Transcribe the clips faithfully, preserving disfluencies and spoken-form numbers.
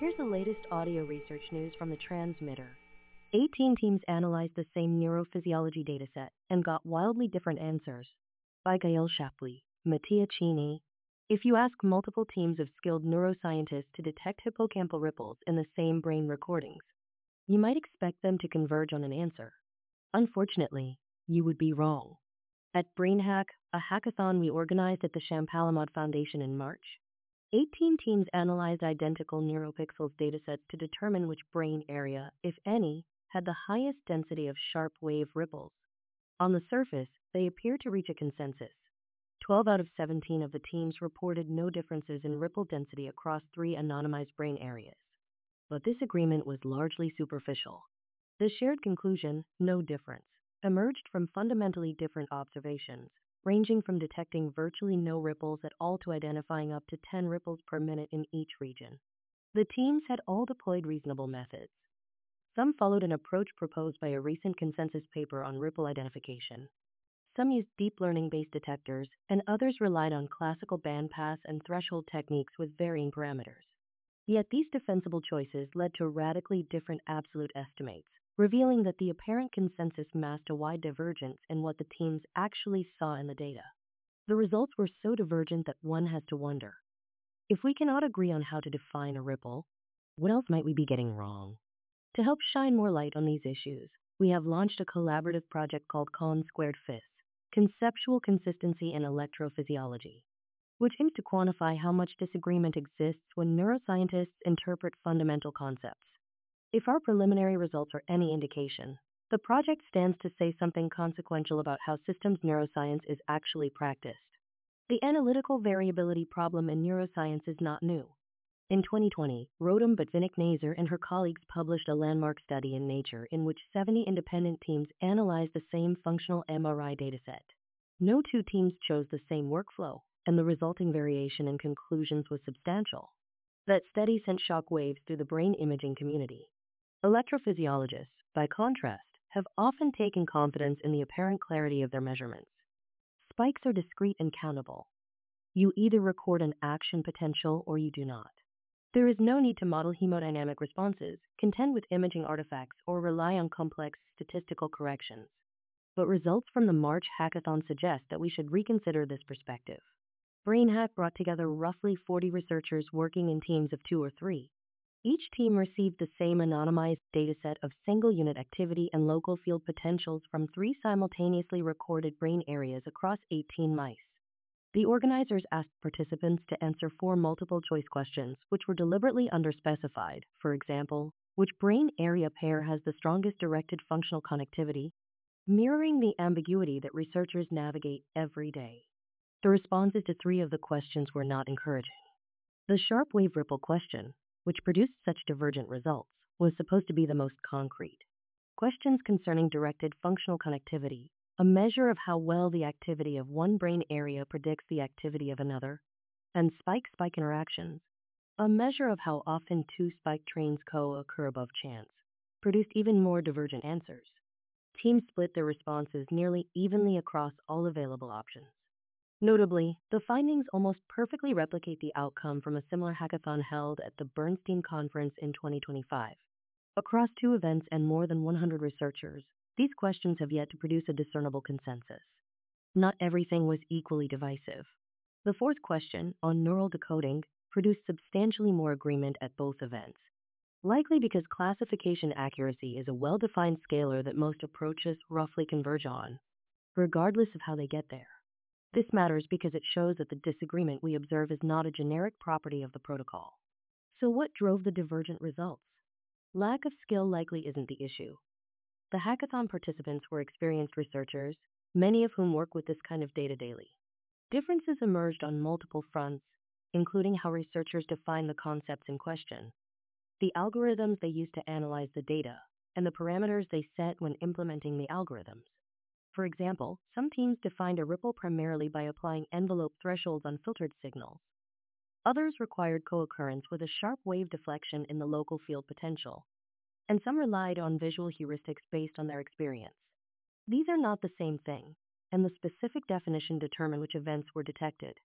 Here's the latest audio research news from the transmitter. eighteen teams analyzed the same neurophysiology dataset and got wildly different answers. By Gail Shapley, Mattia Cini. If you ask multiple teams of skilled neuroscientists to detect hippocampal ripples in the same brain recordings, you might expect them to converge on an answer. Unfortunately, you would be wrong. At BrainHack, a hackathon we organized at the Champalimaud Foundation in March, eighteen teams analyzed identical NeuroPixels datasets to determine which brain area, if any, had the highest density of sharp wave ripples. On the surface, they appear to reach a consensus. twelve out of seventeen of the teams reported no differences in ripple density across three anonymized brain areas. But this agreement was largely superficial. The shared conclusion, no difference, emerged from fundamentally different observations, ranging from detecting virtually no ripples at all to identifying up to ten ripples per minute in each region. The teams had all deployed reasonable methods. Some followed an approach proposed by a recent consensus paper on ripple identification. Some used deep learning-based detectors, and others relied on classical bandpass and threshold techniques with varying parameters. Yet these defensible choices led to radically different absolute estimates, revealing that the apparent consensus masked a wide divergence in what the teams actually saw in the data. The results were so divergent that one has to wonder, if we cannot agree on how to define a ripple, what else might we be getting wrong? To help shine more light on these issues, we have launched a collaborative project called Con Squared Fis, Conceptual Consistency in Electrophysiology, which aims to quantify how much disagreement exists when neuroscientists interpret fundamental concepts. If our preliminary results are any indication, the project stands to say something consequential about how systems neuroscience is actually practiced. The analytical variability problem in neuroscience is not new. In twenty twenty, Rotem Botvinnik-Nazer and her colleagues published a landmark study in Nature in which seventy independent teams analyzed the same functional M R I dataset. No two teams chose the same workflow, and the resulting variation in conclusions was substantial. That study sent shock waves through the brain imaging community. Electrophysiologists, by contrast, have often taken confidence in the apparent clarity of their measurements. Spikes are discrete and countable. You either record an action potential or you do not. There is no need to model hemodynamic responses, contend with imaging artifacts, or rely on complex statistical corrections. But results from the March hackathon suggest that we should reconsider this perspective. BrainHack brought together roughly forty researchers working in teams of two or three. Each team received the same anonymized dataset of single-unit activity and local field potentials from three simultaneously recorded brain areas across eighteen mice. The organizers asked participants to answer four multiple-choice questions, which were deliberately underspecified. For example, which brain area pair has the strongest directed functional connectivity, mirroring the ambiguity that researchers navigate every day. The responses to three of the questions were not encouraging. The sharp wave ripple question, which produced such divergent results, was supposed to be the most concrete. Questions concerning directed functional connectivity, a measure of how well the activity of one brain area predicts the activity of another, and spike-spike interactions, a measure of how often two spike trains co-occur above chance, produced even more divergent answers. Teams split their responses nearly evenly across all available options. Notably, the findings almost perfectly replicate the outcome from a similar hackathon held at the Bernstein Conference in twenty twenty-five. Across two events and more than one hundred researchers, these questions have yet to produce a discernible consensus. Not everything was equally divisive. The fourth question, on neural decoding, produced substantially more agreement at both events, likely because classification accuracy is a well-defined scalar that most approaches roughly converge on, regardless of how they get there. This matters because it shows that the disagreement we observe is not a generic property of the protocol. So what drove the divergent results? Lack of skill likely isn't the issue. The hackathon participants were experienced researchers, many of whom work with this kind of data daily. Differences emerged on multiple fronts, including how researchers define the concepts in question, the algorithms they use to analyze the data, and the parameters they set when implementing the algorithms. For example, some teams defined a ripple primarily by applying envelope thresholds on filtered signals. Others required co-occurrence with a sharp wave deflection in the local field potential, and some relied on visual heuristics based on their experience. These are not the same thing, and the specific definition determined which events were detected.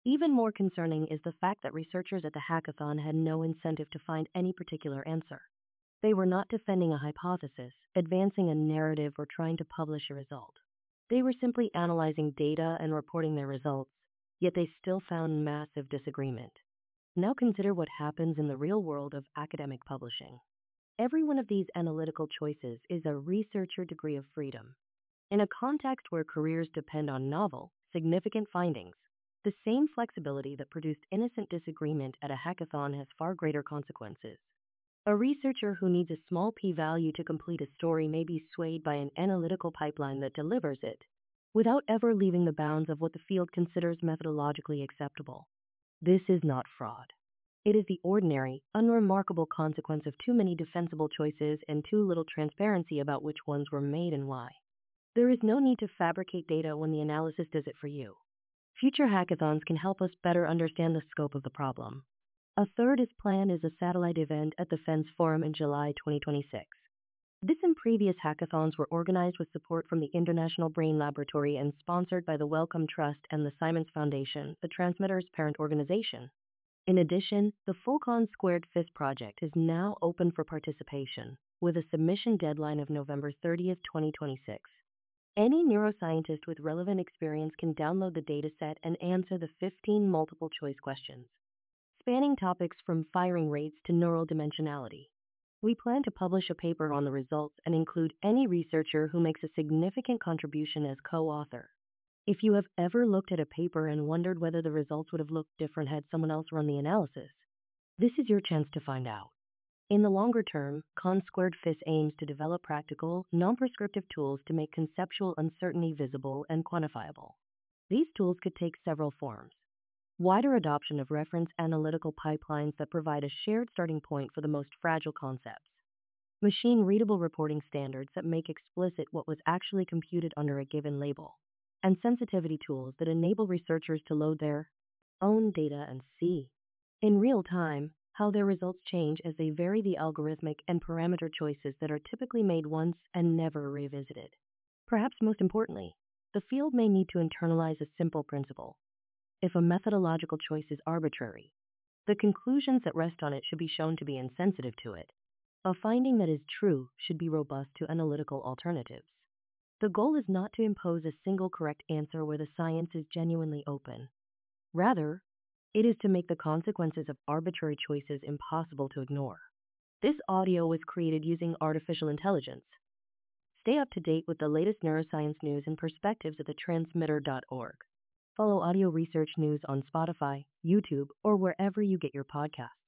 Even more concerning is the fact that researchers at the hackathon had no incentive to find any particular answer. They were not defending a hypothesis, advancing a narrative, or trying to publish a result. They were simply analyzing data and reporting their results, yet they still found massive disagreement. Now consider what happens in the real world of academic publishing. Every one of these analytical choices is a researcher degree of freedom. In a context where careers depend on novel, significant findings, the same flexibility that produced innocent disagreement at a hackathon has far greater consequences. A researcher who needs a small p-value to complete a story may be swayed by an analytical pipeline that delivers it, without ever leaving the bounds of what the field considers methodologically acceptable. This is not fraud. It is the ordinary, unremarkable consequence of too many defensible choices and too little transparency about which ones were made and why. There is no need to fabricate data when the analysis does it for you. Future hackathons can help us better understand the scope of the problem. A third is planned as a satellite event at the FENS Forum in July twenty twenty-six. This and previous hackathons were organized with support from the International Brain Laboratory and sponsored by the Wellcome Trust and the Simons Foundation, the transmitter's parent organization. In addition, the Fulcon Squared FIS project is now open for participation, with a submission deadline of November thirtieth, twenty twenty-six. Any neuroscientist with relevant experience can download the dataset and answer the fifteen multiple-choice questions, spanning topics from firing rates to neural dimensionality. We plan to publish a paper on the results and include any researcher who makes a significant contribution as co-author. If you have ever looked at a paper and wondered whether the results would have looked different had someone else run the analysis, this is your chance to find out. In the longer term, ConSquared FIS aims to develop practical, non-prescriptive tools to make conceptual uncertainty visible and quantifiable. These tools could take several forms. Wider adoption of reference analytical pipelines that provide a shared starting point for the most fragile concepts. Machine-readable reporting standards that make explicit what was actually computed under a given label. And sensitivity tools that enable researchers to load their own data and see, in real time, how their results change as they vary the algorithmic and parameter choices that are typically made once and never revisited. Perhaps most importantly, the field may need to internalize a simple principle. If a methodological choice is arbitrary, the conclusions that rest on it should be shown to be insensitive to it. A finding that is true should be robust to analytical alternatives. The goal is not to impose a single correct answer where the science is genuinely open. Rather, it is to make the consequences of arbitrary choices impossible to ignore. This audio was created using artificial intelligence. Stay up to date with the latest neuroscience news and perspectives at the transmitter dot org. Follow Audio Research News on Spotify, YouTube, or wherever you get your podcasts.